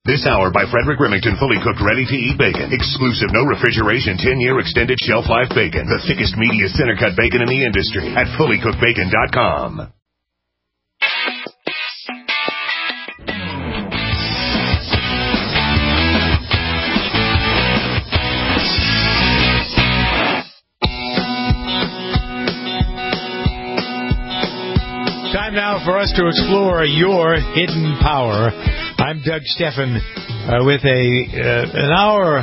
This hour by Frederick Remington, fully cooked, ready-to-eat bacon. Exclusive, no refrigeration, 10-year extended shelf life bacon. The thickest, meatiest, center-cut bacon in the industry at fullycookedbacon.com. Time now for us to explore your hidden power. I'm Doug Steffen with an hour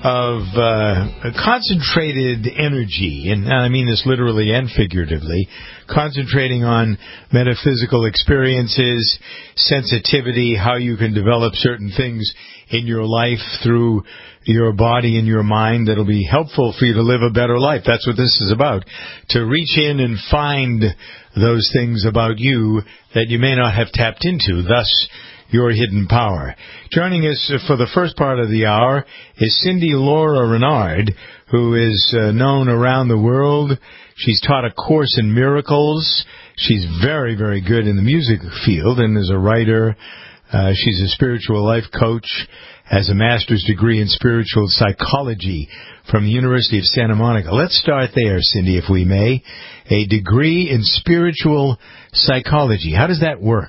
of concentrated energy, and I mean this literally and figuratively, concentrating on metaphysical experiences, sensitivity, how you can develop certain things in your life through your body and your mind that'll be helpful for you to live a better life. That's what this is about, to reach in and find those things about you that you may not have tapped into, thus your hidden power. Joining us for the first part of the hour is Cindy Laura Renard, who is known around the world. She's taught a course in miracles. She's very, very good in the music field and is a writer. She's a spiritual life coach, has a master's degree in spiritual psychology from the University of Santa Monica. Let's start there, Cindy, if we may. A degree in spiritual psychology. How does that work?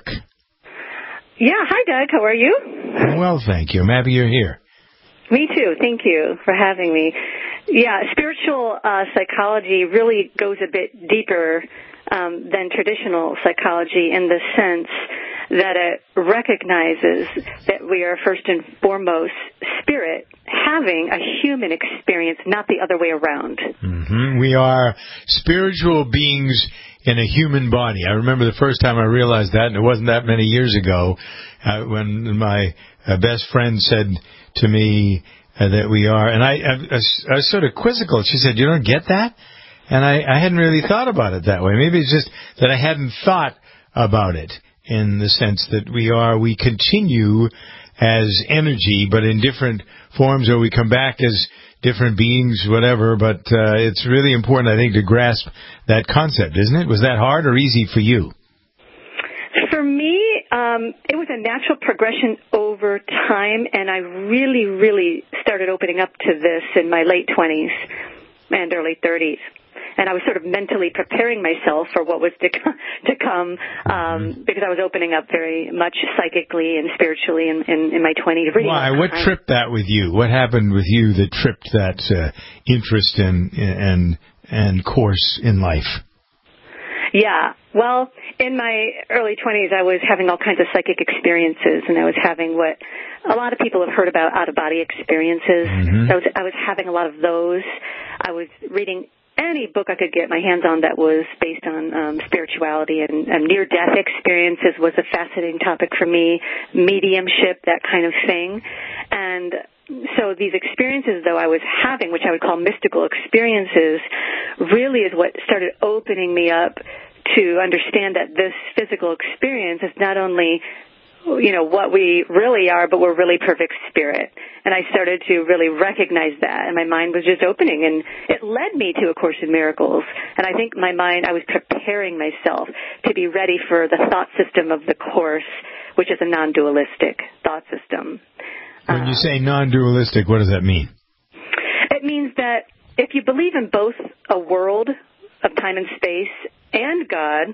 Yeah, hi, Doug. How are you? Well, thank you. I'm happy you're here. Me too. Thank you for having me. Yeah, spiritual psychology really goes a bit deeper than traditional psychology in the sense that it recognizes that we are first and foremost spirit having a human experience, not the other way around. Mm-hmm. We are spiritual beings in a human body. I remember the first time I realized that, and it wasn't that many years ago, when my best friend said to me that we are, and I was sort of quizzical. She said, "You don't get that?" And I hadn't really thought about it that way. Maybe it's just that I hadn't thought about it in the sense that we continue as energy, but in different forms, or we come back as different beings, whatever, but it's really important, I think, to grasp that concept, isn't it? Was that hard or easy for you? For me, it was a natural progression over time, and I really, really started opening up to this in my late 20s and early 30s. And I was sort of mentally preparing myself for what was to come because I was opening up very much psychically and spiritually in my 20s. Really. Why? What tripped that with you? What happened with you that tripped that interest and course in life? Yeah. Well, in my early 20s, I was having all kinds of psychic experiences, and I was having what a lot of people have heard about out-of-body experiences. Mm-hmm. I was having a lot of those. I was reading any book I could get my hands on that was based on spirituality, and near-death experiences was a fascinating topic for me, mediumship, that kind of thing. And so these experiences, though, I was having, which I would call mystical experiences, really is what started opening me up to understand that this physical experience is not only what we really are, but we're really perfect spirit. And I started to really recognize that, and my mind was just opening, and it led me to A Course in Miracles. And I think I was preparing myself to be ready for the thought system of the Course, which is a non-dualistic thought system. When you say non-dualistic, what does that mean? It means that if you believe in both a world of time and space and God,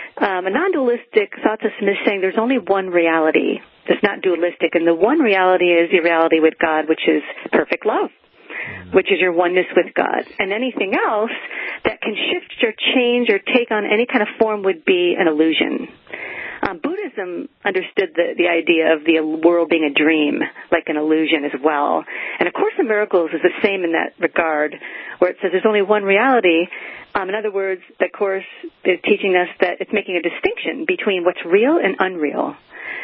a non-dualistic thought system is saying there's only one reality. It's not dualistic, and the one reality is your reality with God, which is perfect love, which is your oneness with God. And anything else that can shift or change or take on any kind of form would be an illusion. Buddhism understood the idea of the world being a dream, like an illusion as well. And A Course in Miracles is the same in that regard, where it says there's only one reality. In other words, the Course is teaching us that it's making a distinction between what's real and unreal.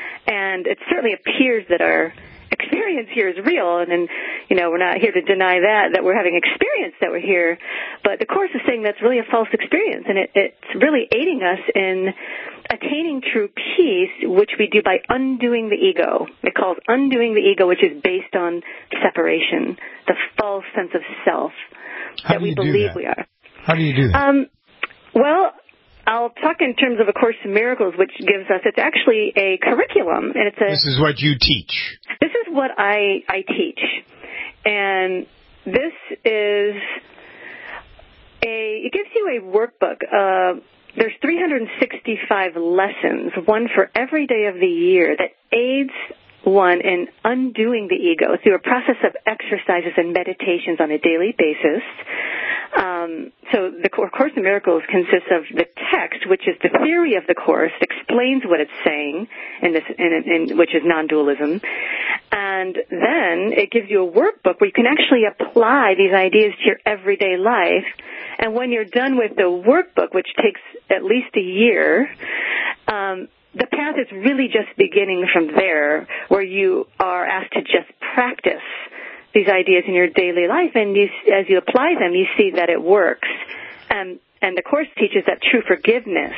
And it certainly appears that our experience here is real, and we're not here to deny that we're having experience that we're here. But the Course is saying that's really a false experience, and it's really aiding us in attaining true peace, which we do by undoing the ego. It calls undoing the ego, which is based on separation, the false sense of self that we believe we are. How do you do that? Well, I'll talk in terms of A Course in Miracles, which gives us, it's actually a curriculum. And this is what you teach. This is what I teach. And this is it gives you a workbook. There's 365 lessons, one for every day of the year, that aids one in undoing the ego through a process of exercises and meditations on a daily basis. So the Course in Miracles consists of the text, which is the theory of the Course, explains what it's saying, which is non-dualism, and then it gives you a workbook where you can actually apply these ideas to your everyday life. And when you're done with the workbook, which takes at least a year, the path is really just beginning from there, where you are asked to just practice these ideas in your daily life, and as you apply them, you see that it works. And the Course teaches that true forgiveness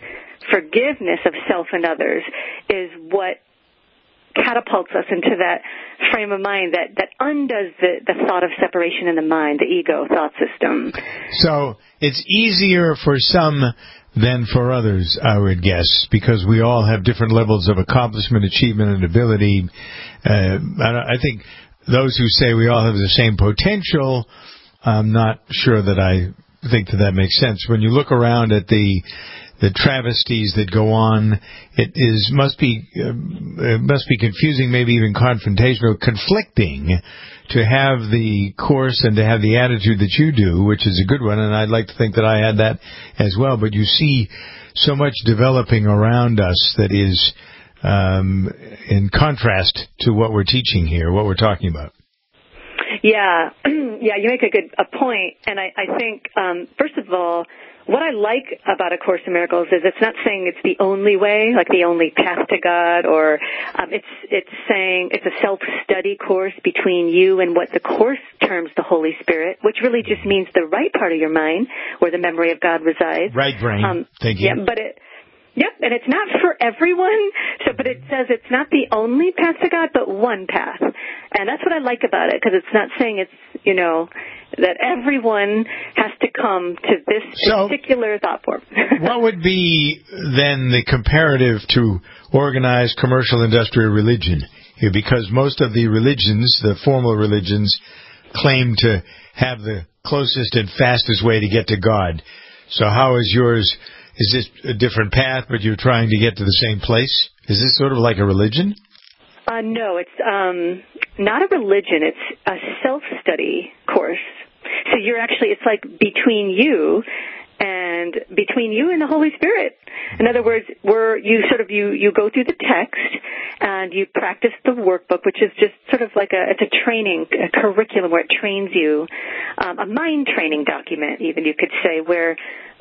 of self and others, is what catapults us into that frame of mind that undoes the thought of separation in the mind, the ego thought system. So it's easier for some than for others, I would guess, because we all have different levels of accomplishment, achievement, and ability. I think those who say we all have the same potential, I'm not sure that I think that makes sense. When you look around at the travesties that go on, it must be confusing, maybe even confrontational, conflicting, to have the Course and to have the attitude that you do, which is a good one, and I'd like to think that I had that as well. But you see so much developing around us that is in contrast to what we're teaching here, what we're talking about. Yeah, you make a point, and I think, first of all, what I like about A Course in Miracles is it's not saying it's the only way, like the only path to God, or it's saying it's a self-study course between you and what the Course terms the Holy Spirit, which really just means the right part of your mind, where the memory of God resides. Right brain. Thank you. Yeah, and it's not for everyone. But it says it's not the only path to God, but one path, and that's what I like about it, because it's not saying it's that everyone has to come to this particular thought form. What would be then the comparative to organized commercial industrial religion here? Because most of the religions, the formal religions, claim to have the closest and fastest way to get to God. So how is yours? Is this a different path, but you're trying to get to the same place? Is this sort of like a religion? No, it's not a religion. It's a self-study course. So it's like between you and the Holy Spirit. In other words, you go through the text and you practice the workbook, which is just sort of like it's a training, a curriculum where it trains you, a mind training document, even you could say, where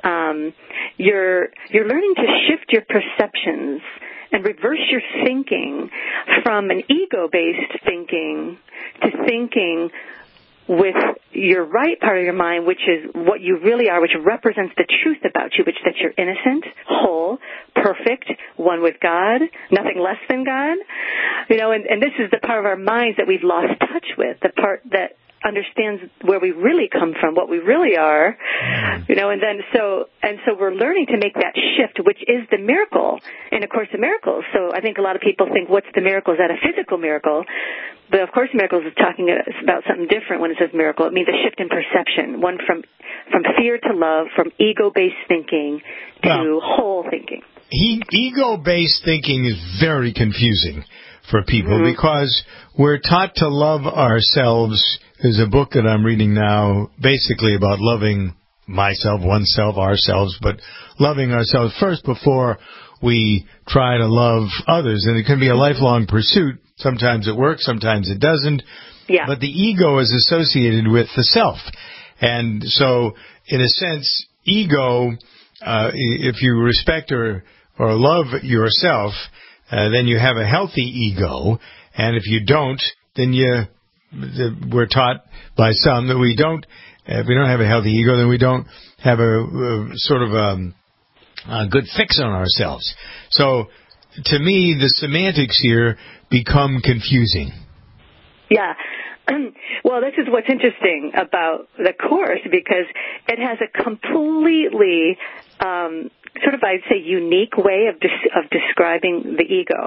you're learning to shift your perceptions and reverse your thinking from an ego-based thinking to thinking with your right part of your mind, which is what you really are, which represents the truth about you, which that you're innocent, whole, perfect, one with God, nothing less than God. And this is the part of our minds that we've lost touch with, the part that understands where we really come from, what we really are, and so we're learning to make that shift, which is the miracle in A Course in Miracles. So I think a lot of people think, what's the miracle? Is that a physical miracle? But A Course in Miracles is talking about something different when it says miracle. It means a shift in perception, one from fear to love, from ego-based thinking to whole thinking. Ego-based thinking is very confusing for people because we're taught to love ourselves. There's a book that I'm reading now basically about loving myself, oneself, ourselves, but loving ourselves first before we try to love others. And it can be a lifelong pursuit. Sometimes it works, sometimes it doesn't. Yeah. But the ego is associated with the self. And so, in a sense, ego, if you respect or love yourself, then you have a healthy ego. And if you don't, then we're taught by some that if we don't have a healthy ego, then we don't have a sort of a good fix on ourselves. So, to me, the semantics here become confusing. Yeah. Well, this is what's interesting about the Course, because it has a completely sort of, I'd say, unique way of describing the ego.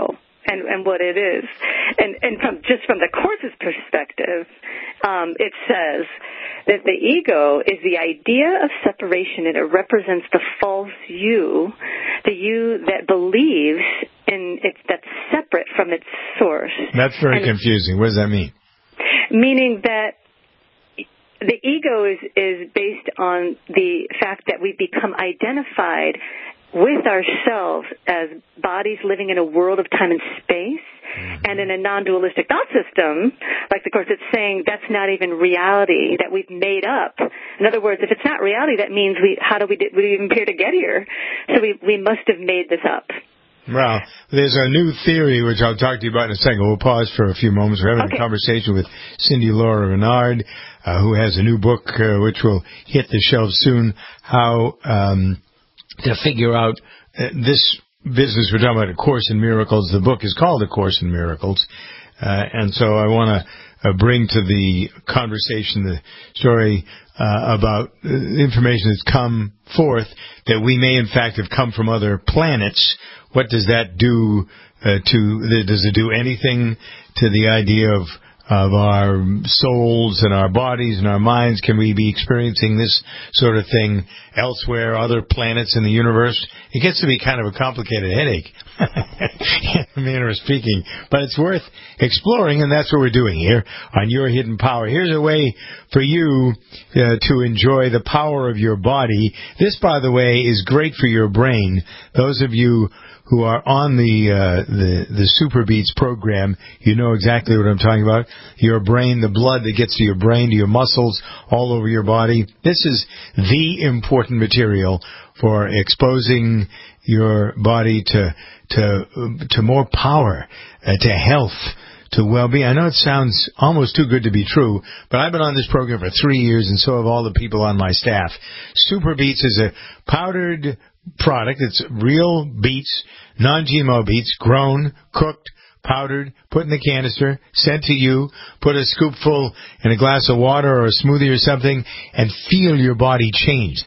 and what it is. And from the Course's perspective, it says that the ego is the idea of separation, and it represents the false you, the you that believes in it, that's separate from its source. That's very confusing. What does that mean? Meaning that the ego is based on the fact that we become identified with ourselves as bodies living in a world of time and space, and in a non-dualistic thought system, like the Course, it's saying that's not even reality, that we've made up. In other words, if it's not reality, that means we even appear to get here? So we must have made this up. Well, there's a new theory, which I'll talk to you about in a second. We'll pause for a few moments. We're having a conversation with Cindy Laura Renard, who has a new book, which will hit the shelves soon, how to figure out this business. We're talking about A Course in Miracles. The book is called A Course in Miracles. And so I want to bring to the conversation the story about information that's come forth that we may, in fact, have come from other planets. What does that do does it do anything to the idea of our souls and our bodies and our minds? Can we be experiencing this sort of thing elsewhere, other planets in the universe? It gets to be kind of a complicated headache, in a manner of speaking. But it's worth exploring, and that's what we're doing here on Your Hidden Power. Here's a way for you to enjoy the power of your body. This, by the way, is great for your brain. Those of you who are on the Super Beats program, you know exactly what I'm talking about. Your brain, the blood that gets to your brain, to your muscles, all over your body. This is the important material for exposing your body to more power, to health, to well-being. I know it sounds almost too good to be true, but I've been on this program for 3 years, and so have all the people on my staff. Super Beats is a powdered product. It's real beets, non-GMO beets, grown, cooked, powdered, put in the canister, sent to you. Put a scoopful in a glass of water or a smoothie or something, and feel your body change.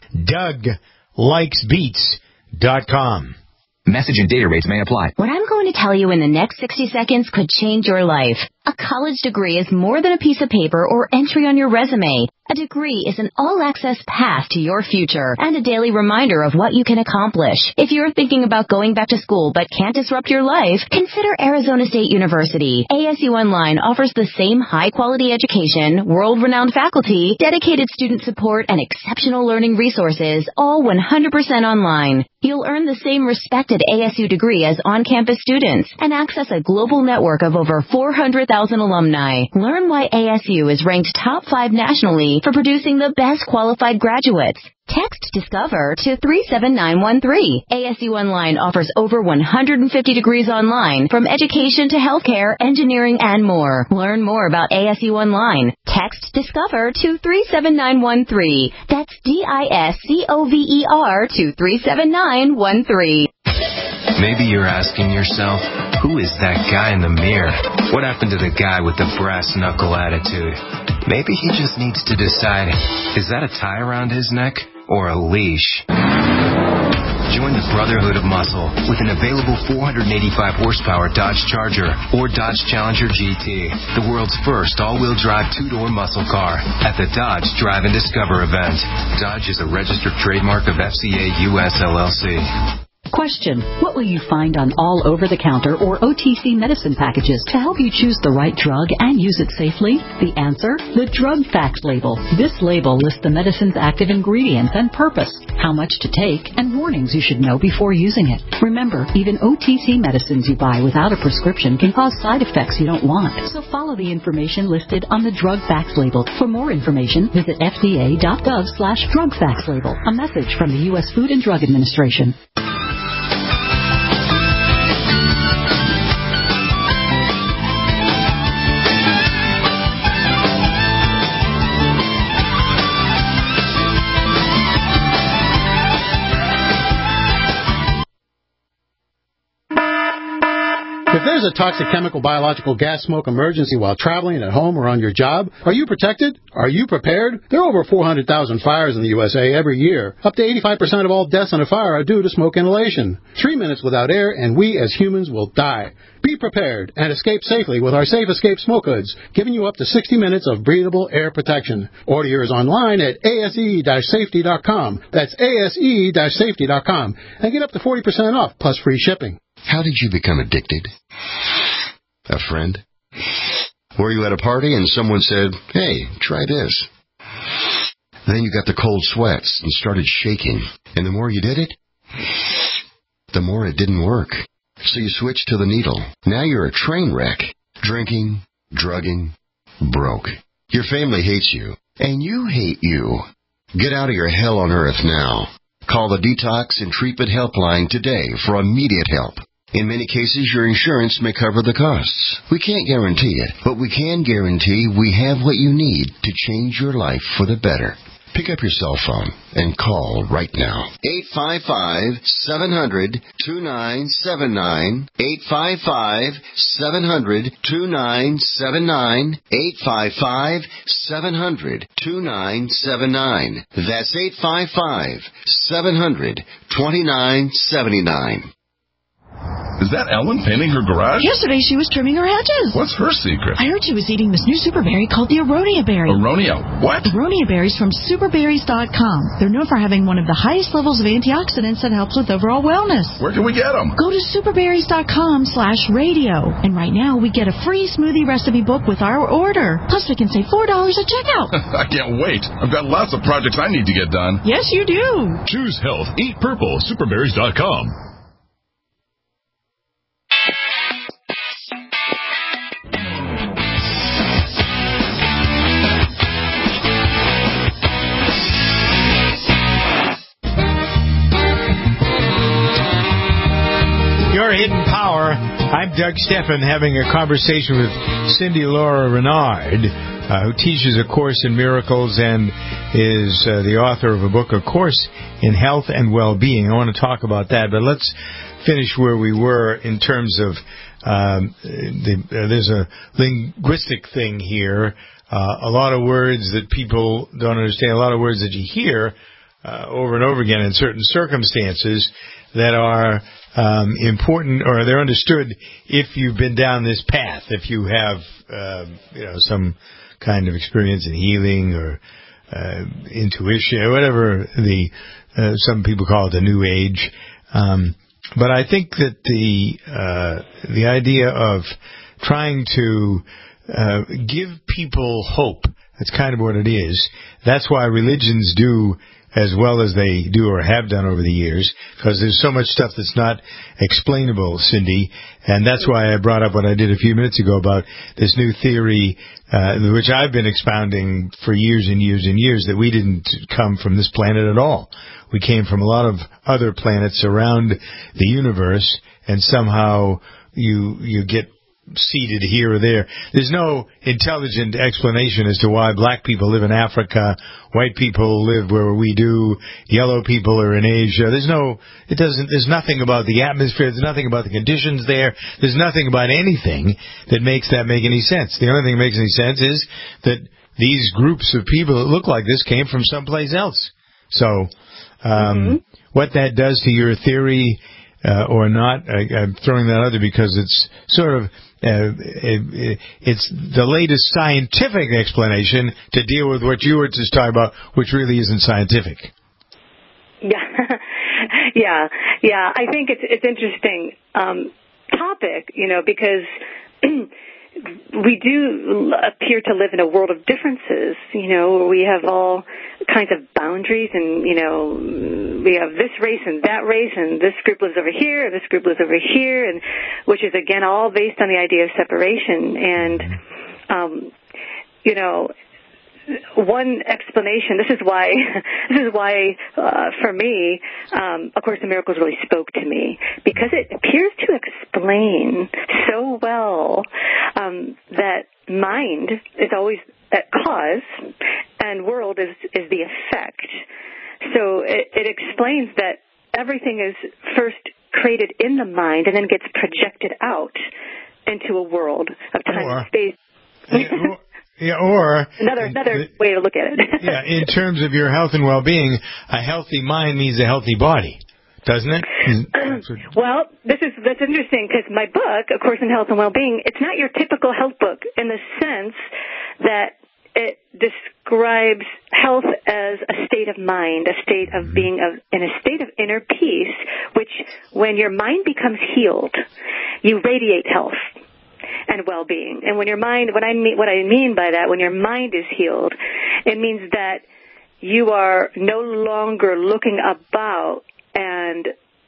DougLikesBeets.com. Message and data rates may apply. What I'm going to tell you in the next 60 seconds could change your life. A college degree is more than a piece of paper or entry on your resume. A degree is an all-access path to your future and a daily reminder of what you can accomplish. If you're thinking about going back to school but can't disrupt your life, consider Arizona State University. ASU Online offers the same high-quality education, world-renowned faculty, dedicated student support, and exceptional learning resources, all 100% online. You'll earn the same respected ASU degree as on-campus students and access a global network of over 400,000 alumni. Learn why ASU is ranked top 5 nationally for producing the best qualified graduates. Text Discover to 37913. ASU Online offers over 150 degrees online, from education to healthcare, engineering, and more. Learn more about ASU Online. Text Discover to 37913. That's DISCOVER to 37913. Maybe you're asking yourself, who is that guy in the mirror? What happened to the guy with the brass knuckle attitude? Maybe he just needs to decide, is that a tie around his neck or a leash? Join the Brotherhood of Muscle with an available 485 horsepower Dodge Charger or Dodge Challenger GT, the world's first all-wheel drive two-door muscle car, at the Dodge Drive and Discover event. Dodge is a registered trademark of FCA US LLC. Question: what will you find on all over-the-counter or OTC medicine packages to help you choose the right drug and use it safely? The answer: the Drug Facts label. This label lists the medicine's active ingredients and purpose, how much to take, and warnings you should know before using it. Remember, even OTC medicines you buy without a prescription can cause side effects you don't want. So follow the information listed on the Drug Facts label. For more information, visit fda.gov/Drug Facts label. A message from the U.S. Food and Drug Administration. If there's a toxic chemical, biological, gas smoke emergency while traveling at home or on your job, are you protected? Are you prepared? There are over 400,000 fires in the USA every year. Up to 85% of all deaths in a fire are due to smoke inhalation. 3 minutes without air, and we as humans will die. Be prepared and escape safely with our Safe Escape smoke hoods, giving you up to 60 minutes of breathable air protection. Order yours online at ase-safety.com. That's ase-safety.com. And get up to 40% off, plus free shipping. How did you become addicted? A friend? Were you at a party and someone said, "Hey, try this"? Then you got the cold sweats and started shaking. And the more you did it, the more it didn't work. So you switched to the needle. Now you're a train wreck. Drinking, drugging, broke. Your family hates you, and you hate you. Get out of your hell on earth now. Call the Detox and Treatment Helpline today for immediate help. In many cases, your insurance may cover the costs. We can't guarantee it, but we can guarantee we have what you need to change your life for the better. Pick up your cell phone and call right now. 855-700-2979. 855-700-2979. 855-700-2979. That's 855-700-2979. Is that Ellen painting her garage? Yesterday she was trimming her hedges. What's her secret? I heard she was eating this new super berry called the Aronia berry. Aronia what? Aronia berries from superberries.com. They're known for having one of the highest levels of antioxidants that helps with overall wellness. Where can we get them? Go to superberries.com/radio. And right now we get a free smoothie recipe book with our order. Plus we can save $4 at checkout. I can't wait. I've got lots of projects I need to get done. Yes, you do. Choose health. Eat purple. Superberries.com. Your Hidden Power. I'm Doug Steffen, having a conversation with Cindy Laura Renard, who teaches A Course in Miracles and is the author of a book, A Course in Health and Well-Being. I want to talk about that, but let's finish where we were in terms of there's a linguistic thing here. A lot of words that people don't understand, a lot of words that you hear over and over again in certain circumstances that are important, or they're understood if you've been down this path, if you have some kind of experience in healing or intuition, or whatever some people call it, the New Age. But I think that the idea of trying to give people hope, that's kind of what it is. That's why religions do as well as they do or have done over the years, because there's so much stuff that's not explainable, Cindy, and that's why I brought up what I did a few minutes ago about this new theory, which I've been expounding for years and years and years, that we didn't come from this planet at all. We came from a lot of other planets around the universe, and somehow you get seated here or there. There's no intelligent explanation as to why black people live in Africa, white people live where we do, yellow people are in Asia. There's nothing about the atmosphere, there's nothing about the conditions there, there's nothing about anything that makes that make any sense. The only thing that makes any sense is that these groups of people that look like this came from someplace else. So, what that does to your theory or not, I'm throwing that out there because it's sort of it's the latest scientific explanation to deal with what you were just talking about, which really isn't scientific. Yeah. I think it's interesting topic, because we do appear to live in a world of differences, where we have all kinds of boundaries, and, we have this race and that race, and this group lives over here, and this group lives over here, and which is, again, all based on the idea of separation. And, one explanation, this is why for me, A Course in Miracles really spoke to me, because it appears to explain so well that mind is always at cause and world is the effect. So it explains that everything is first created in the mind and then gets projected out into a world of time and space. Or another way to look at it. Yeah, in terms of your health and well-being, a healthy mind means a healthy body, doesn't it? Well, that's interesting because my book, A Course in Health and Well-Being, it's not your typical health book in the sense that it describes health as a state of mind, a state of being in a state of inner peace, which when your mind becomes healed, you radiate health and well-being. And when your mind, what I mean by that, when your mind is healed, it means that you are no longer looking about and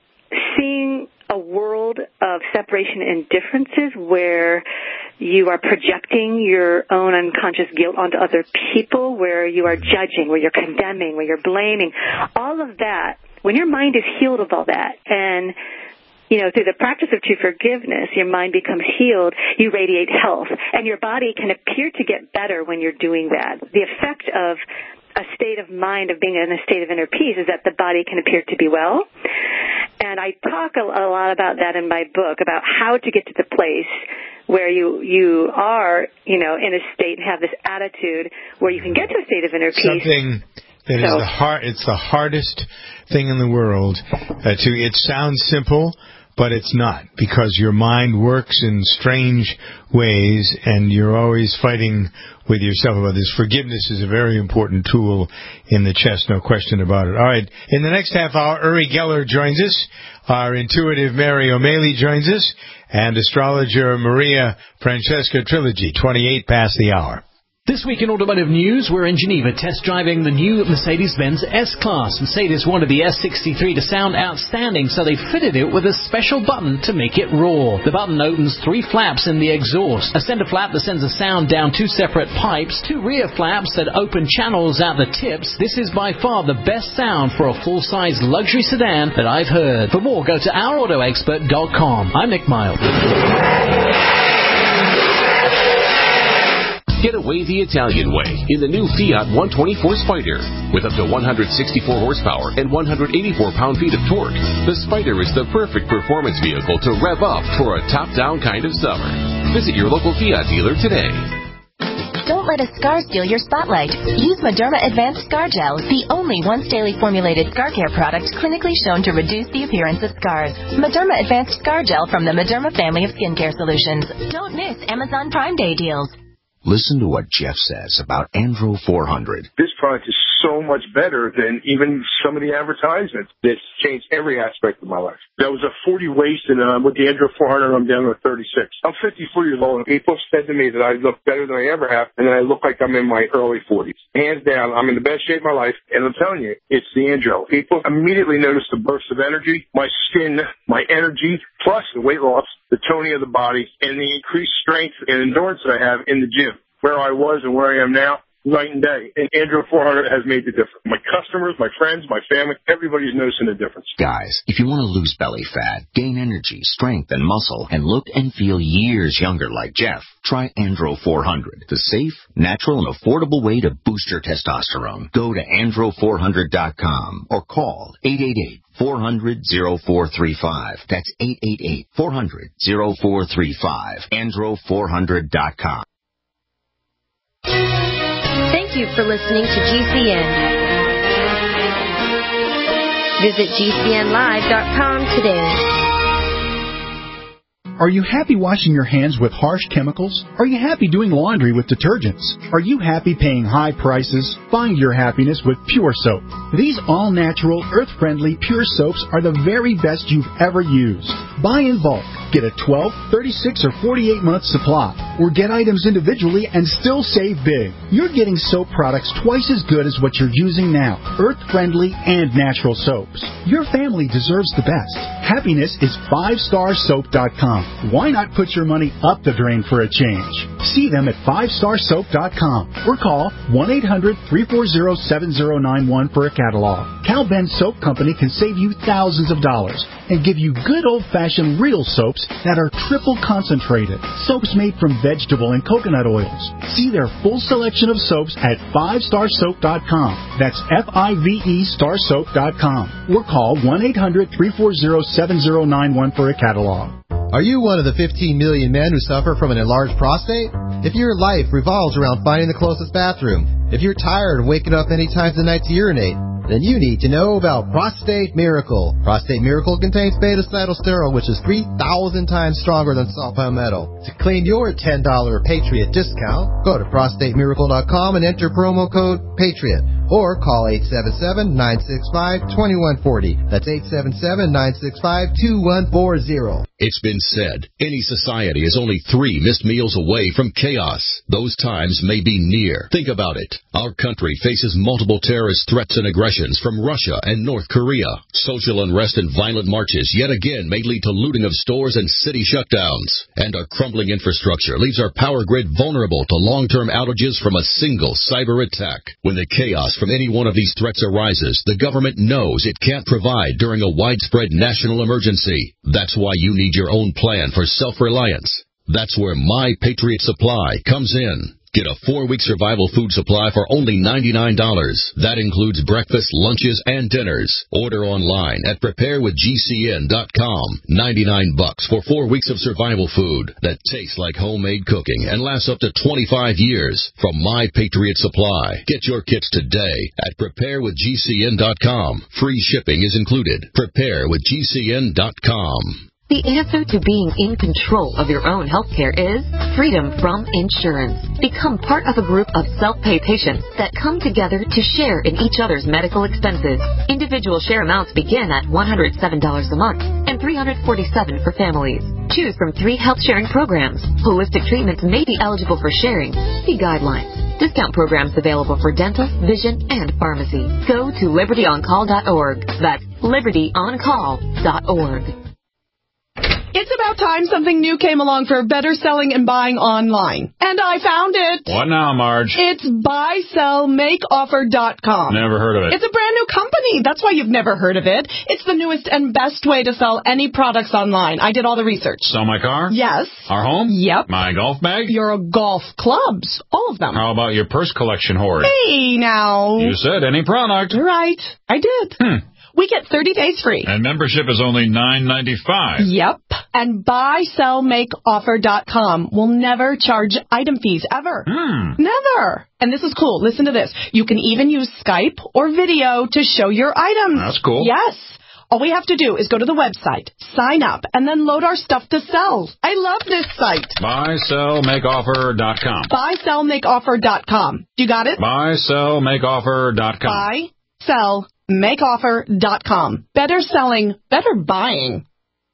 seeing a world of separation and differences where you are projecting your own unconscious guilt onto other people, where you are judging, where you're condemning, where you're blaming. All of that, when your mind is healed of all that, and through the practice of true forgiveness, your mind becomes healed, you radiate health, and your body can appear to get better when you're doing that. The effect of a state of mind, of being in a state of inner peace, is that the body can appear to be well. And I talk a lot about that in my book, about how to get to the place where you are, in a state and have this attitude where you can get to a state of inner peace. Something that is it's the hardest thing in the world. It sounds simple, but it's not, because your mind works in strange ways, and you're always fighting with yourself about this. Forgiveness is a very important tool in the chess, no question about it. All right, in the next half hour, Uri Geller joins us, our intuitive Mary O'Malley joins us, and astrologer Maria Francesca Trilogy, 28 past the hour. This week in automotive news, we're in Geneva test driving the new Mercedes-Benz S-Class. Mercedes wanted the S63 to sound outstanding, so they fitted it with a special button to make it roar. The button opens 3 flaps in the exhaust, a center flap that sends a sound down 2 separate pipes, 2 rear flaps that open channels at the tips. This is by far the best sound for a full-size luxury sedan that I've heard. For more, go to ourautoexpert.com. I'm Nick Miles. Get away the Italian way in the new Fiat 124 Spider. With up to 164 horsepower and 184 pound-feet of torque, the Spider is the perfect performance vehicle to rev up for a top-down kind of summer. Visit your local Fiat dealer today. Don't let a scar steal your spotlight. Use Mederma Advanced Scar Gel, the only once-daily formulated scar care product clinically shown to reduce the appearance of scars. Mederma Advanced Scar Gel from the Mederma family of skincare solutions. Don't miss Amazon Prime Day deals. Listen to what Jeff says about Andro 400. This product is so much better than even some of the advertisements. It's changed every aspect of my life. That was a 40 waist, and with the Andro 400, I'm down to a 36. I'm 54 years old, and people said to me that I look better than I ever have, and that I look like I'm in my early 40s. Hands down, I'm in the best shape of my life, and I'm telling you, it's the Andro. People immediately notice the burst of energy, my skin, my energy, plus the weight loss, the toning of the body, and the increased strength and endurance that I have in the gym. Where I was and where I am now, night and day. And Andro 400 has made the difference. My customers, my friends, my family, everybody's noticing the difference. Guys, if you want to lose belly fat, gain energy, strength, and muscle, and look and feel years younger like Jeff, try Andro 400, the safe, natural, and affordable way to boost your testosterone. Go to andro400.com or call 888-400-0435. That's 888-400-0435. andro400.com. Thank you for listening to GCN. Visit GCNlive.com today. Are you happy washing your hands with harsh chemicals? Are you happy doing laundry with detergents? Are you happy paying high prices? Find your happiness with Pure Soap. These all-natural, earth-friendly Pure Soaps are the very best you've ever used. Buy in bulk. Get a 12, 36, or 48-month supply. Or get items individually and still save big. You're getting soap products twice as good as what you're using now. Earth-friendly and natural soaps. Your family deserves the best. Happiness is 5starsoap.com. Why not put your money up the drain for a change? See them at 5starsoap.com or call 1-800-340-7091 for a catalog. Cal Ben Soap Company can save you thousands of dollars and give you good old-fashioned real soaps that are triple concentrated. Soaps made from vegetable and coconut oils. See their full selection of soaps at 5starsoap.com. That's F-I-V-E starsoap.com or call 1-800-340-7091 for a catalog. Are you one of the 15 million men who suffer from an enlarged prostate? If your life revolves around finding the closest bathroom, if you're tired of waking up many times a night to urinate, then you need to know about Prostate Miracle. Prostate Miracle contains beta-cytosterol, which is 3,000 times stronger than salt palmetto. To claim your $10 Patriot discount, go to prostatemiracle.com and enter promo code PATRIOT. Or call 877-965-2140. That's 877-965-2140. It's been said, any society is only 3 missed meals away from chaos. Those times may be near. Think about it. Our country faces multiple terrorist threats and aggressions from Russia and North Korea. Social unrest and violent marches yet again may lead to looting of stores and city shutdowns. And our crumbling infrastructure leaves our power grid vulnerable to long-term outages from a single cyber attack. When the chaos from any one of these threats arises, the government knows it can't provide during a widespread national emergency. That's why you need your own plan for self-reliance. That's where My Patriot Supply comes in. Get a 4-week survival food supply for only $99. That includes breakfast, lunches, and dinners. Order online at preparewithgcn.com. $99 for 4 weeks of survival food that tastes like homemade cooking and lasts up to 25 years from My Patriot Supply. Get your kits today at preparewithgcn.com. Free shipping is included. Preparewithgcn.com. The answer to being in control of your own healthcare is freedom from insurance. Become part of a group of self-pay patients that come together to share in each other's medical expenses. Individual share amounts begin at $107 a month and $347 for families. Choose from 3 health-sharing programs. Holistic treatments may be eligible for sharing. See guidelines. Discount programs available for dental, vision, and pharmacy. Go to libertyoncall.org. That's libertyoncall.org. It's about time something new came along for better selling and buying online. And I found it. What now, Marge? It's buysellmakeoffer.com. Never heard of it. It's a brand new company. That's why you've never heard of it. It's the newest and best way to sell any products online. I did all the research. Sell my car? Yes. Our home? Yep. My golf bag? Your golf clubs. All of them. How about your purse collection hoard? Hey, now. You said any product. Right. I did. We get 30 days free. And membership is only $9.95. Yep. And buysellmakeoffer.com will never charge item fees, ever. Never. And this is cool. Listen to this. You can even use Skype or video to show your items. That's cool. Yes. All we have to do is go to the website, sign up, and then load our stuff to sell. I love this site. Buysellmakeoffer.com. Buysellmakeoffer.com. You got it? Buysellmakeoffer.com. Buysellmakeoffer.com. Better selling, better buying.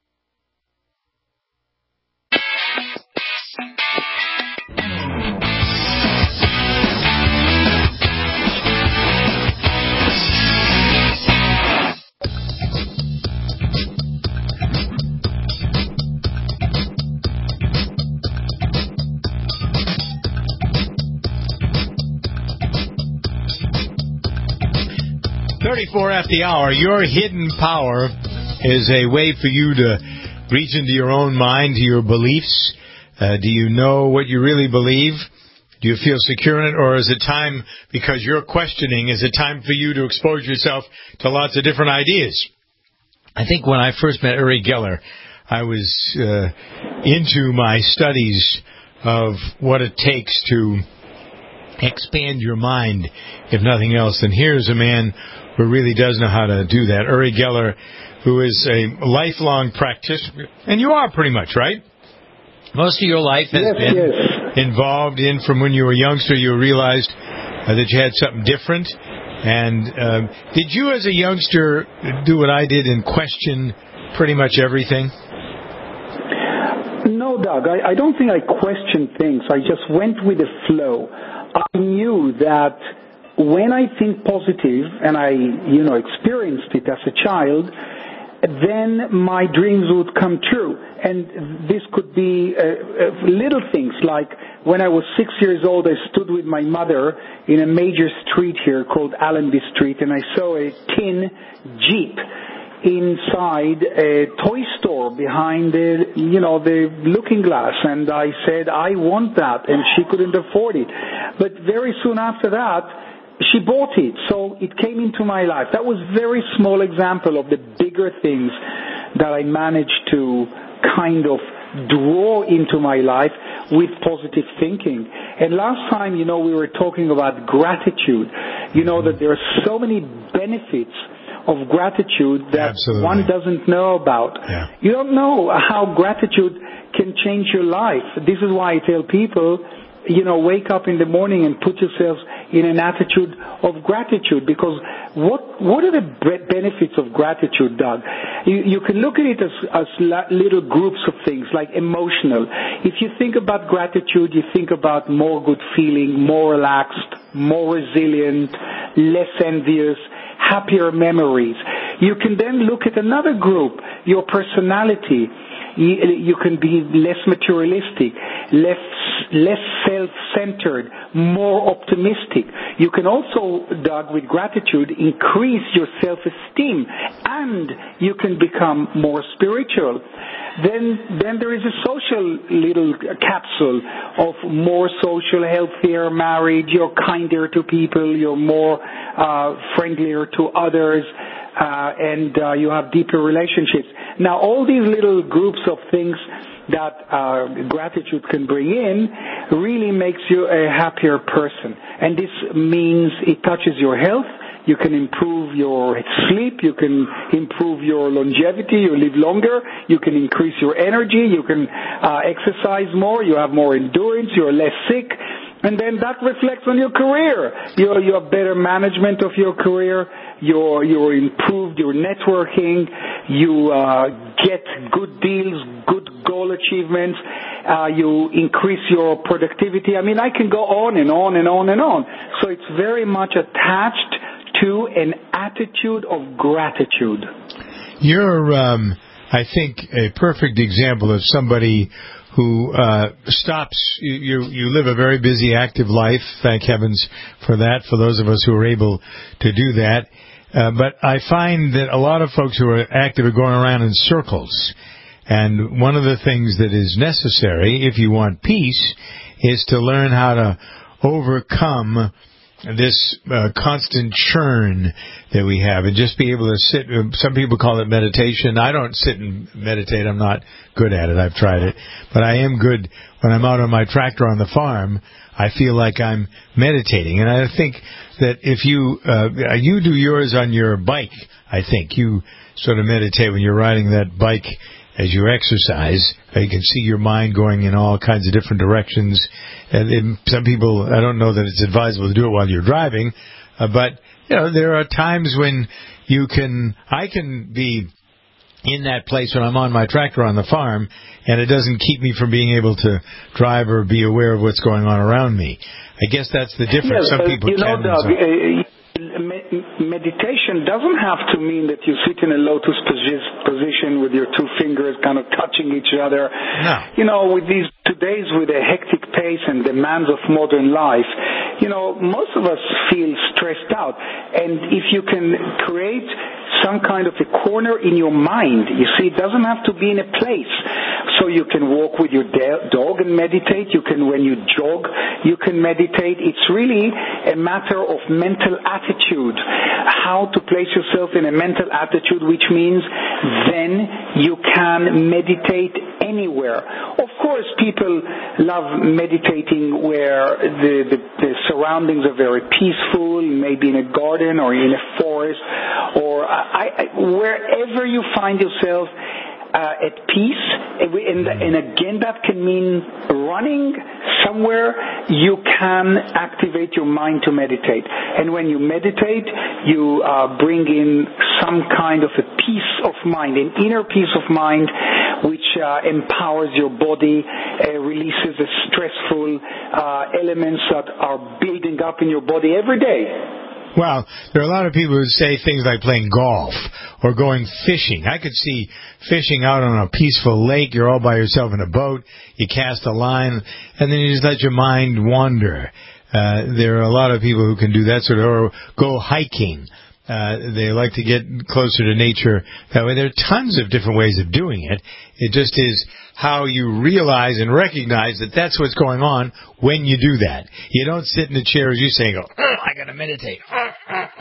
At the hour, your hidden power is a way for you to reach into your own mind, to your beliefs. Do you know what you really believe? Do you feel secure in it? Or is it time, because you're questioning, is it time for you to expose yourself to lots of different ideas? I think when I first met Uri Geller, I was into my studies of what it takes to expand your mind, if nothing else. And here's a man who really does know how to do that. Uri Geller, who is a lifelong practitioner. And you are pretty much, right? Most of your life has been involved in, from when you were a youngster, you realized that you had something different. And did you as a youngster do what I did and question pretty much everything? No, Doug. I don't think I questioned things. I just went with the flow. I knew that when I think positive, and I, experienced it as a child, then my dreams would come true. And this could be little things, like when I was 6 years old, I stood with my mother in a major street here called Allenby Street, and I saw a tin Jeep inside a toy store behind the looking glass, and I said, I want that, and she couldn't afford it. But very soon after that, she bought it, so it came into my life. That was a very small example of the bigger things that I managed to kind of draw into my life with positive thinking. And last time, we were talking about gratitude. That there are so many benefits of gratitude that one doesn't know about. Yeah. You don't know how gratitude can change your life. This is why I tell people, wake up in the morning and put yourselves in an attitude of gratitude, because what are the benefits of gratitude, Doug? You can look at it as little groups of things, like emotional. If you think about gratitude, you think about more good feeling, more relaxed, more resilient, less envious, happier memories. You can then look at another group, your personality. You can be less materialistic, less self-centered, more optimistic. You can also, Doug, with gratitude, increase your self-esteem, and you can become more spiritual. Then there is a social little capsule of more social, healthier marriage. You're kinder to people. You're more friendlier to others. And you have deeper relationships. Now, all these little groups of things that gratitude can bring in really makes you a happier person. And this means it touches your health. You can improve your sleep. You can improve your longevity. You live longer. You can increase your energy. You can exercise more. You have more endurance. You're less sick. And then that reflects on your career. You have better management of your career. You improved your networking. You get good deals, good goal achievements. You increase your productivity. I mean, I can go on and on and on and on. So it's very much attached to an attitude of gratitude. You're, I think, a perfect example of somebody who stops. You live a very busy, active life. Thank heavens for that, for those of us who are able to do that. But I find that a lot of folks who are active are going around in circles. And one of the things that is necessary, if you want peace, is to learn how to overcome this constant churn that we have, and just be able to sit. Some people call it meditation. I don't sit and meditate. I'm not good at it. I've tried it. But I am good when I'm out on my tractor on the farm. I feel like I'm meditating. And I think that if you do yours on your bike, I think you sort of meditate when you're riding that bike as you exercise. You can see your mind going in all kinds of different directions. And some people, I don't know that it's advisable to do it while you're driving, but there are times when I can be in that place when I'm on my tractor on the farm, and it doesn't keep me from being able to drive or be aware of what's going on around me. I guess that's the difference. Yes, some people can. Doug, meditation doesn't have to mean that you sit in a lotus position with your two fingers kind of touching each other. No. With these today's with a hectic pace and demands of modern life, most of us feel stressed out. And if you can create some kind of a corner in your mind, you see, it doesn't have to be in a place. So you can walk with your dog and meditate. When you jog, you can meditate. It's really a matter of mental attitude, how to place yourself in a mental attitude, which means then you can meditate anywhere. Of course, people love meditating where the surroundings are very peaceful, maybe in a garden or in a forest, or wherever you find yourself at peace. And again, that can mean running somewhere. You can activate your mind to meditate. And when you meditate, you bring in some kind of a peace of mind, an inner peace of mind, which empowers your body, releases the stressful elements that are building up in your body every day. Well, there are a lot of people who say things like playing golf or going fishing. I could see fishing out on a peaceful lake. You're all by yourself in a boat. You cast a line, and then you just let your mind wander. There are a lot of people who can do that sort of, or go hiking. They like to get closer to nature that way. There are tons of different ways of doing it. It just is how you realize and recognize that that's what's going on when you do that. You don't sit in the chair, as you say, and go, I got to meditate.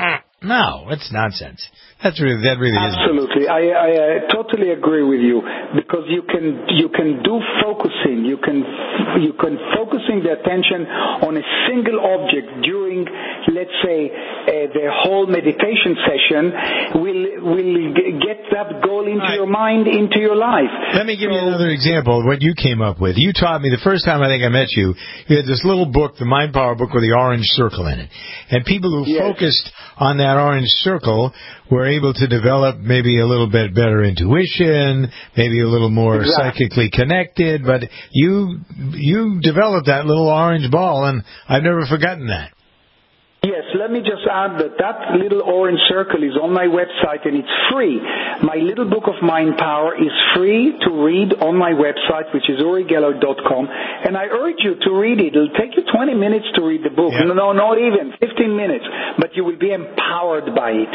No, it's nonsense. That really Absolutely. isn't. I totally agree with you. because you can do focusing. You can focusing the attention on a single object during, let's say, the whole meditation session will get that goal into your mind, into your life. Let me give you another example of what you came up with. You taught me the first time I think I met you. You had this little book, the Mind Power book, with the orange circle in it, and people who focused on that orange circle were able to develop maybe a little bit better intuition, maybe a little more psychically connected, but you developed that little orange ball, and I've never forgotten that. Yes, let me just add that little orange circle is on my website and it's free. My little book of Mind Power is free to read on my website, which is urigeller.com, and I urge you to read it. It'll take you 20 minutes to read the book. Yeah. No, not even 15 minutes, but you will be empowered by it.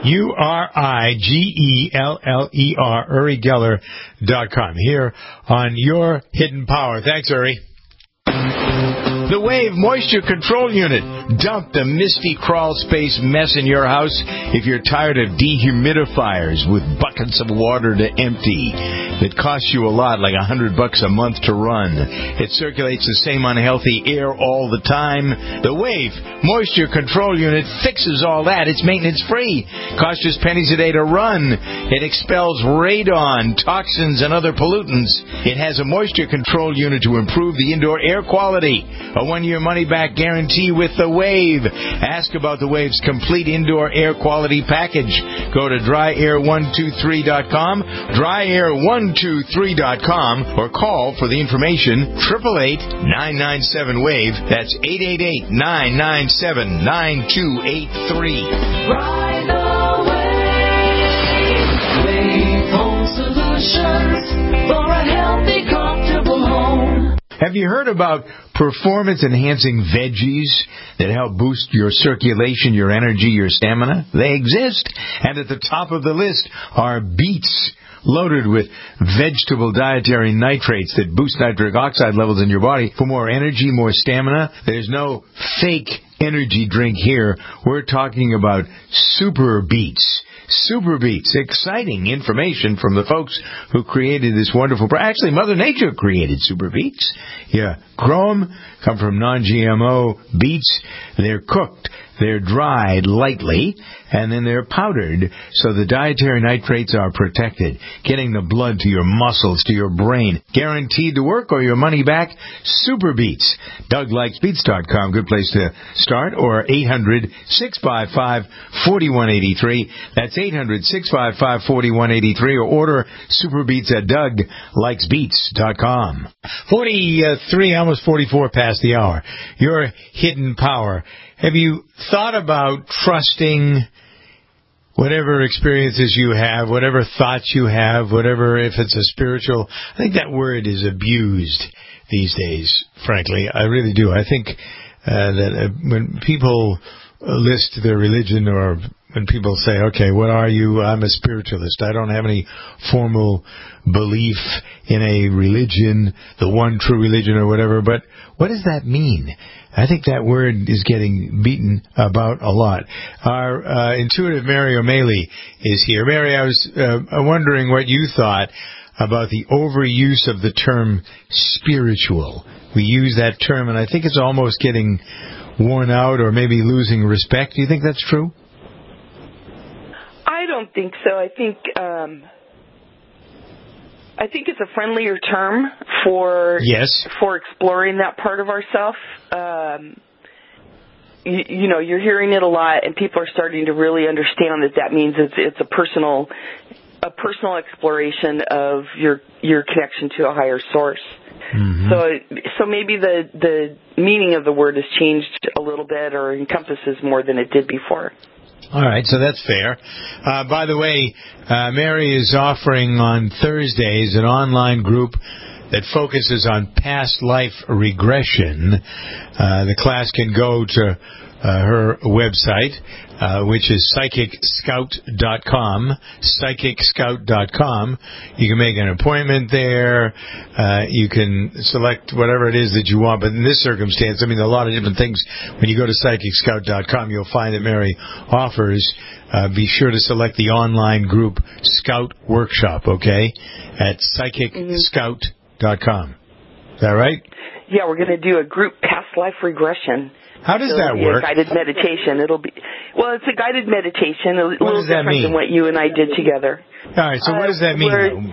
URIGELLER, urigeller.com, here on Your Hidden Power. Thanks, Uri. The Wave Moisture Control Unit. Dump the misty crawl space mess in your house if you're tired of dehumidifiers with buckets of water to empty. It costs you a lot, like $100 a month to run. It circulates the same unhealthy air all the time. The Wave Moisture Control Unit fixes all that. It's maintenance free. Costs just pennies a day to run. It expels radon, toxins, and other pollutants. It has a moisture control unit to improve the indoor air quality. A 1-year money-back guarantee with the Wave. Ask about the Wave's complete indoor air quality package. Go to dryair123.com, dryair123.com, or call for the information 888-997-WAVE. That's 888-997-9283. Ride the wave. Wave Home Solutions for a healthy, comfortable home. Have you heard about performance-enhancing veggies that help boost your circulation, your energy, your stamina? They exist. And at the top of the list are beets, loaded with vegetable dietary nitrates that boost nitric oxide levels in your body for more energy, more stamina. There's no fake energy drink here. We're talking about super beets. Super beets. Exciting information from the folks who created this wonderful... Actually, Mother Nature created super beets. Yeah, grow them, come from non-GMO beets. They're cooked. They're dried lightly, and then they're powdered, so the dietary nitrates are protected, getting the blood to your muscles, to your brain. Guaranteed to work or your money back. Super Beets. DougLikesBeets.com, good place to start, or 800-655-4183. That's 800-655-4183, or order Super Beets at DougLikesBeets.com. 43, almost 44 past the hour. Your Hidden Power. Have you thought about trusting whatever experiences you have, whatever thoughts you have, whatever, if it's a spiritual... I think that word is abused these days, frankly. I really do. I think that when people list their religion, or when people say, okay, what are you? I'm a spiritualist. I don't have any formal belief in a religion, the one true religion or whatever, but what does that mean? I think that word is getting beaten about a lot. Our intuitive Mary O'Malley is here. Mary, I was wondering what you thought about the overuse of the term spiritual. We use that term, and I think it's almost getting worn out or maybe losing respect. Do you think that's true? I don't think so. I think it's a friendlier term for exploring that part of ourself. You're hearing it a lot, and people are starting to really understand that means it's a personal exploration of your connection to a higher source. Mm-hmm. So maybe the meaning of the word has changed a little bit, or encompasses more than it did before. All right, so that's fair. By the way, Mary is offering on Thursdays an online group that focuses on past life regression. The class can go to her website, which is PsychicScout.com, PsychicScout.com. You can make an appointment there. You can select whatever it is that you want. But in this circumstance, I mean, a lot of different things. When you go to PsychicScout.com, you'll find that Mary offers. Be sure to select the online group Scout Workshop, okay, at PsychicScout.com. Is that right? Yeah, we're going to do a group past life regression. How does that work? A guided meditation. It's a guided meditation, a little different than what you and I did together. All right, so what does that mean?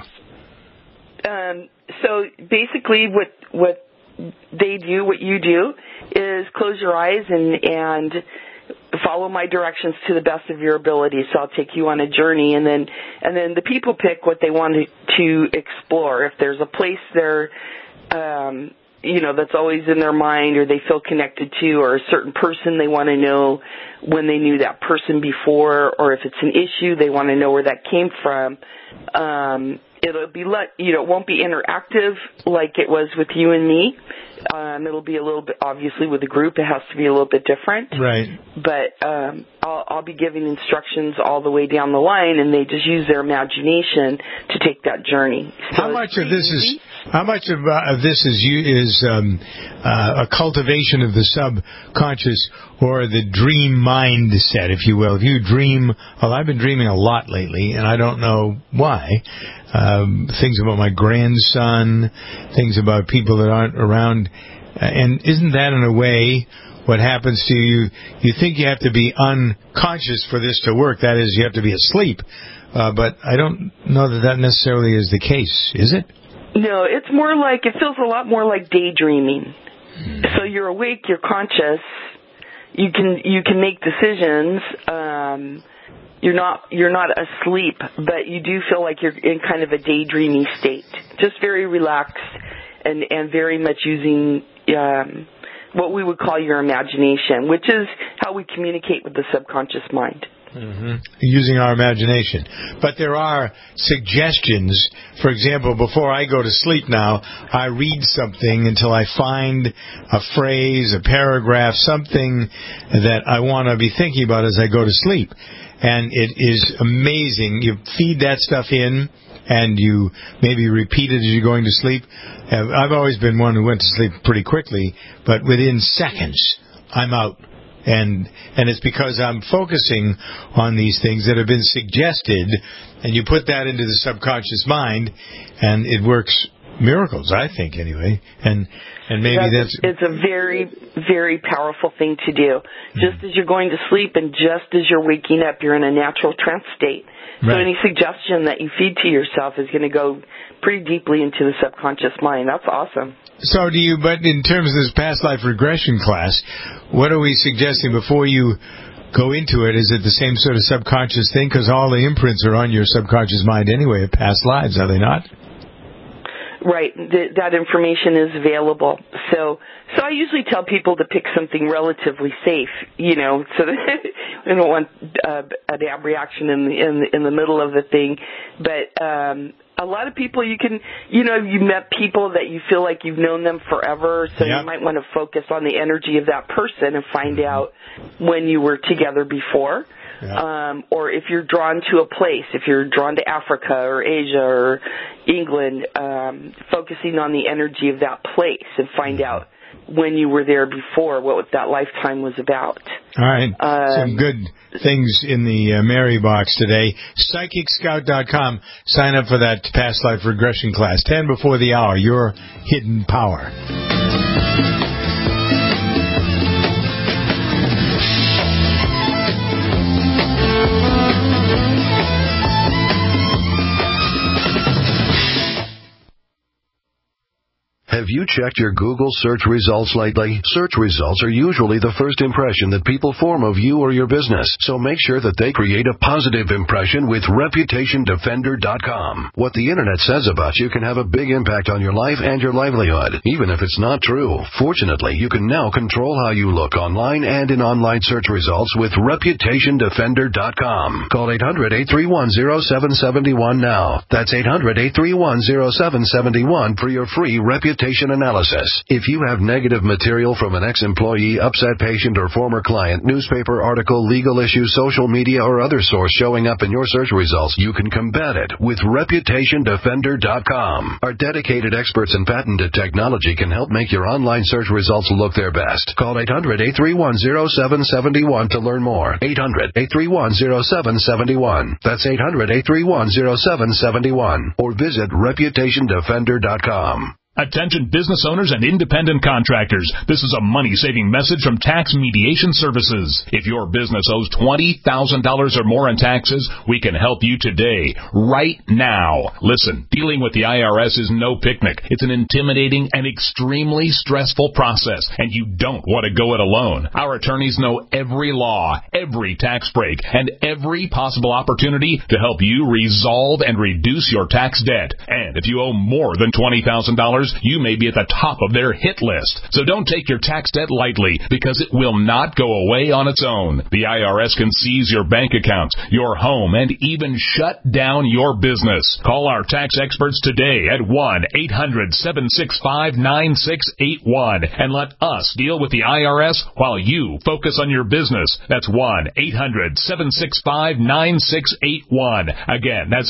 So basically what they do, what you do, is close your eyes and follow my directions to the best of your ability. So I'll take you on a journey, and then the people pick what they want to explore. If there's a place they're that's always in their mind, or they feel connected to, or a certain person they want to know when they knew that person before, or if it's an issue they want to know where that came from. It'll be it won't be interactive like it was with you and me. It'll be a little bit, obviously with a group, it has to be a little bit different. Right. But I'll be giving instructions all the way down the line, and they just use their imagination to take that journey. So how much of this is a cultivation of the subconscious, or the dream mindset, if you will? If you dream, I've been dreaming a lot lately, and I don't know why. Things about my grandson, things about people that aren't around. And isn't that, in a way, what happens to you? You think you have to be unconscious for this to work. That is, you have to be asleep. But I don't know that necessarily is the case, is it? No, it feels a lot more like daydreaming. So you're awake, you're conscious, you can make decisions. You're not asleep, but you do feel like you're in kind of a daydreamy state. Just very relaxed and very much using what we would call your imagination, which is how we communicate with the subconscious mind. Mm-hmm. Using our imagination. But there are suggestions. For example, before I go to sleep now, I read something until I find a phrase, a paragraph, something that I want to be thinking about as I go to sleep. And it is amazing. You feed that stuff in, and you maybe repeat it as you're going to sleep. I've always been one who went to sleep pretty quickly, but within seconds, I'm out. And it's because I'm focusing on these things that have been suggested, and you put that into the subconscious mind, and it works miracles, I think, anyway. And maybe it's a very, very powerful thing to do. Just as you're going to sleep and just as you're waking up, you're in a natural trance state. Right. So any suggestion that you feed to yourself is going to go pretty deeply into the subconscious mind. That's awesome. So but in terms of this past life regression class, what are we suggesting before you go into it? Is it the same sort of subconscious thing? Because all the imprints are on your subconscious mind anyway of past lives, are they not? Right. That information is available. So I usually tell people to pick something relatively safe, so that I don't want a bad reaction in the middle of the thing. But a lot of people you met people that you feel like you've known them forever, so you might want to focus on the energy of that person and find out when you were together before. Yeah. Or if you're drawn to a place, if you're drawn to Africa or Asia or England, focusing on the energy of that place and find out when you were there before, what that lifetime was about. All right. Some good things in the Mary box today. PsychicScout.com. Sign up for that past life regression class. 10 before the hour. Your hidden power. Have Have you checked your Google search results lately? Search results are usually the first impression that people form of you or your business, so make sure that they create a positive impression with ReputationDefender.com. What the Internet says about you can have a big impact on your life and your livelihood, even if it's not true. Fortunately, you can now control how you look online and in online search results with ReputationDefender.com. Call 800-831-0771 now. That's 800-831-0771 for your free reputation analysis. If you have negative material from an ex-employee, upset patient, or former client, newspaper article, legal issue, social media, or other source showing up in your search results, you can combat it with ReputationDefender.com. Our dedicated experts in patented technology can help make your online search results look their best. Call 800-831-0771 to learn more. 800-831-0771. That's 800-831-0771. Or visit ReputationDefender.com. Attention business owners and independent contractors. This is a money-saving message from Tax Mediation Services. If your business owes $20,000 or more in taxes, we can help you today, right now. Listen, dealing with the IRS is no picnic. It's an intimidating and extremely stressful process, and you don't want to go it alone. Our attorneys know every law, every tax break, and every possible opportunity to help you resolve and reduce your tax debt. And if you owe more than $20,000, you may be at the top of their hit list. So don't take your tax debt lightly, because it will not go away on its own. The IRS can seize your bank accounts, your home, and even shut down your business. Call our tax experts today at 1-800-765-9681 and let us deal with the IRS while you focus on your business. That's 1-800-765-9681. Again, that's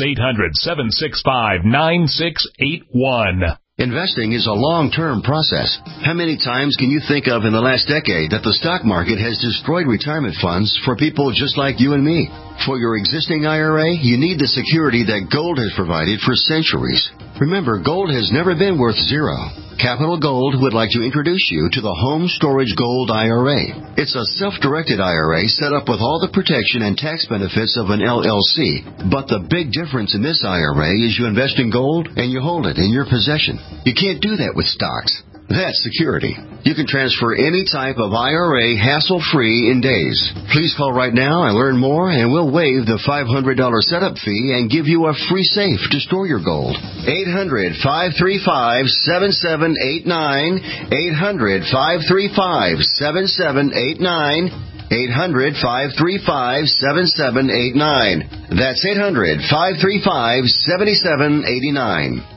800-765-9681. Investing is a long-term process. How many times can you think of in the last decade that the stock market has destroyed retirement funds for people just like you and me? For your existing IRA, you need the security that gold has provided for centuries. Remember, gold has never been worth zero. Capital Gold would like to introduce you to the Home Storage Gold IRA. It's a self-directed IRA set up with all the protection and tax benefits of an LLC. But the big difference in this IRA is you invest in gold and you hold it in your possession. You can't do that with stocks. That's security. You can transfer any type of IRA hassle-free in days. Please call right now and learn more, and we'll waive the $500 setup fee and give you a free safe to store your gold. 800-535-7789. 800-535-7789. 800-535-7789. That's 800-535-7789.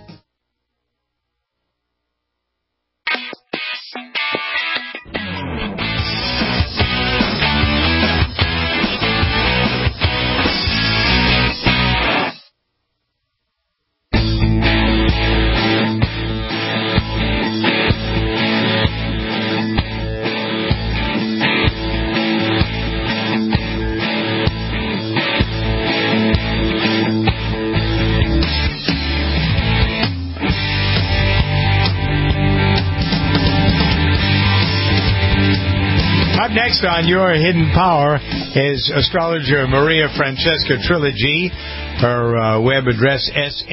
Next on Your Hidden Power is astrologer Maria Francesca Trilogy. Her web address,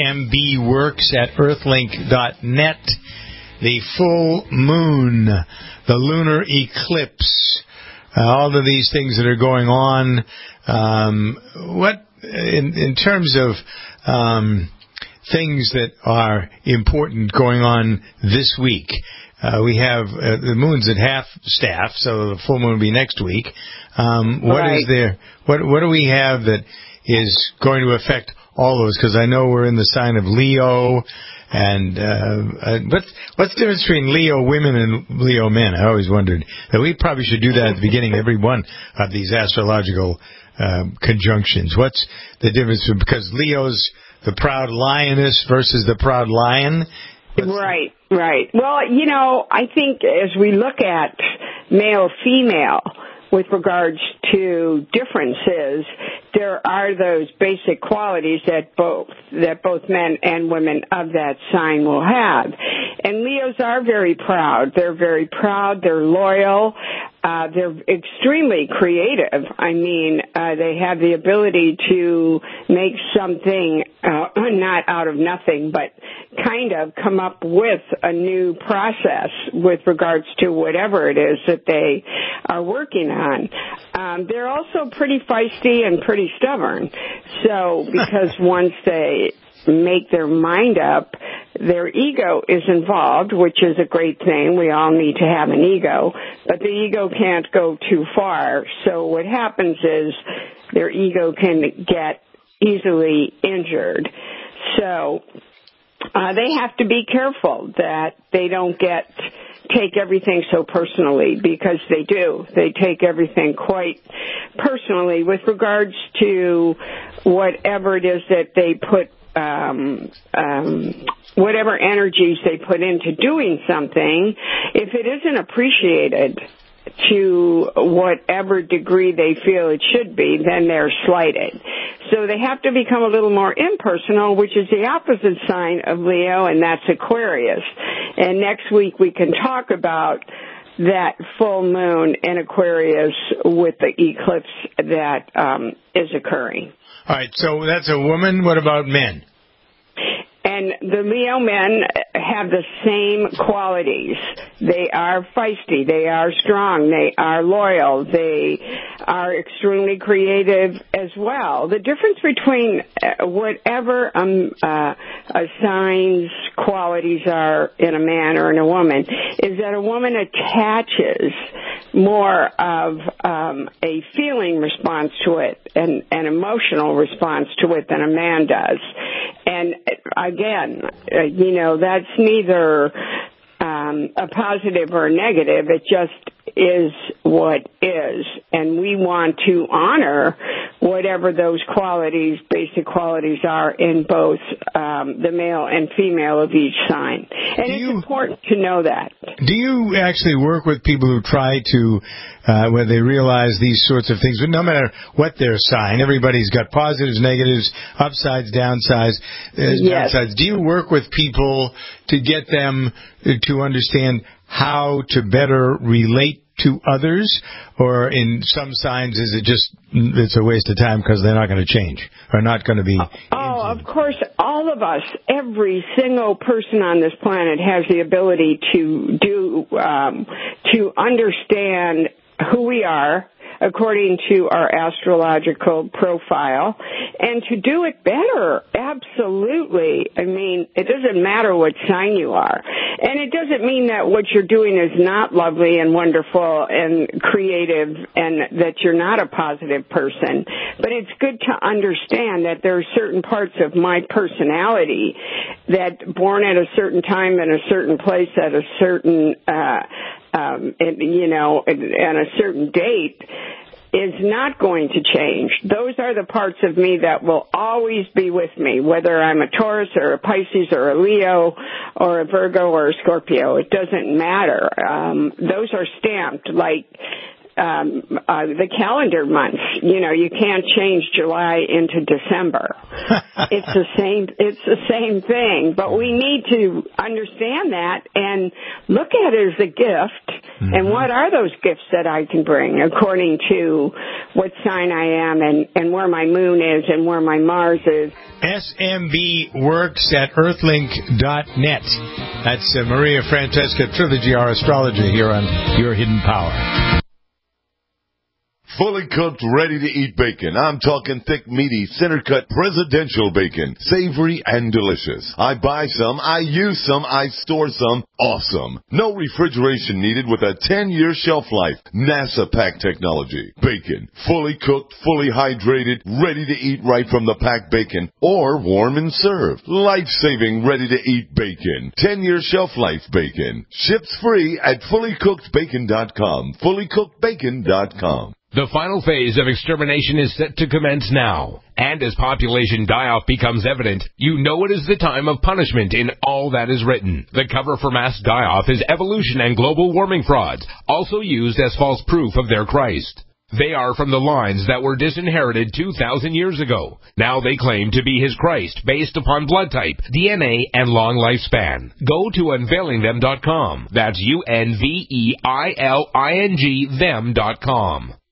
smbworks@earthlink.net. The full moon, the lunar eclipse, all of these things that are going on. What, in terms of things that are important going on this week? We have the moon's at half staff, so the full moon will be next week. What is there? What do we have that is going to affect all those? Because I know we're in the sign of Leo, and what's the difference between Leo women and Leo men? I always wondered that we probably should do that at the beginning of every one of these astrological conjunctions. What's the difference? Because Leo's the proud lioness versus the proud lion. Right. Well, I think as we look at male-female with regards to differences, there are those basic qualities that both men and women of that sign will have. And Leos are very proud. They're very proud. They're loyal. they're extremely creative. I mean, they have the ability to make something not out of nothing, but kind of come up with a new process with regards to whatever it is that they are working on. They're also pretty feisty and pretty stubborn. So, because once they make their mind up, their ego is involved, which is a great thing. We all need to have an ego, but the ego can't go too far. So what happens is their ego can get easily injured. So they have to be careful that they don't take everything so personally, because they do. They take everything quite personally with regards to whatever it is that they put whatever energies they put into doing something. If it isn't appreciated to whatever degree they feel it should be, then they're slighted. So they have to become a little more impersonal, which is the opposite sign of Leo, and that's Aquarius. And next week we can talk about that full moon in Aquarius with the eclipse that is occurring. All right, so that's a woman. What about men? And the Leo men have the same qualities. They are feisty. They are strong. They are loyal. They are extremely creative as well. The difference between whatever a sign's qualities are in a man or in a woman is that a woman attaches more of a feeling response to it, and an emotional response to it, than a man does. And again, that's neither a positive or a negative. It just is what is. And we want to honor whatever those qualities, basic qualities, are in both the male and female of each sign. And it's important to know that. Do you actually work with people who try to, where they realize these sorts of things, but no matter what their sign, everybody's got positives, negatives, upsides, downsides, downsides. Do you work with people to get them to understand how to better relate to others, or in some signs is it just it's a waste of time because they're not going to change or not going to be? Oh, of course, all of us, every single person on this planet has the ability to understand who we are according to our astrological profile, and to do it better. Absolutely. I mean, it doesn't matter what sign you are. And it doesn't mean that what you're doing is not lovely and wonderful and creative and that you're not a positive person. But it's good to understand that there are certain parts of my personality that, born at a certain time in a certain place at a certain and a certain date, is not going to change. Those are the parts of me that will always be with me, whether I'm a Taurus or a Pisces or a Leo or a Virgo or a Scorpio. It doesn't matter. Those are stamped like the calendar months. You can't change July into December. It's the same thing, but we need to understand that and look at it as a gift. Mm-hmm. And what are those gifts that I can bring according to what sign I am and where my moon is and where my Mars is. SMB works at earthlink.net. That's Maria Francesca Trilogy, our astrologer here on Your Hidden Power. Fully cooked, ready-to-eat bacon. I'm talking thick, meaty, center-cut presidential bacon. Savory and delicious. I buy some, I use some, I store some. Awesome. No refrigeration needed with a 10-year shelf life. NASA pack technology. Bacon. Fully cooked, fully hydrated, ready to eat right from the packed bacon. Or warm and served. Life-saving, ready-to-eat bacon. 10-year shelf life bacon. Ships free at fullycookedbacon.com. Fullycookedbacon.com. The final phase of extermination is set to commence now. And as population die-off becomes evident, you know it is the time of punishment in all that is written. The cover for mass die-off is evolution and global warming frauds, also used as false proof of their Christ. They are from the lines that were disinherited 2,000 years ago. Now they claim to be his Christ based upon blood type, DNA, and long lifespan. Go to unveilingthem.com. That's UNVEILING them.com.